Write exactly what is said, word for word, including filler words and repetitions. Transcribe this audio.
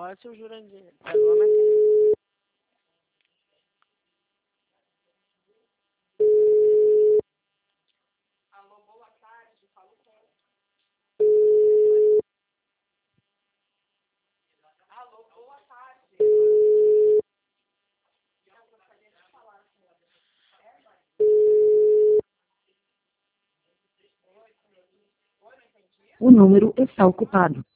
Agora seu Jurandir. Agora vai ter. Alô, boa tarde. Falo com... Alô, boa tarde. Eu gostaria de falar com você. O número está ocupado.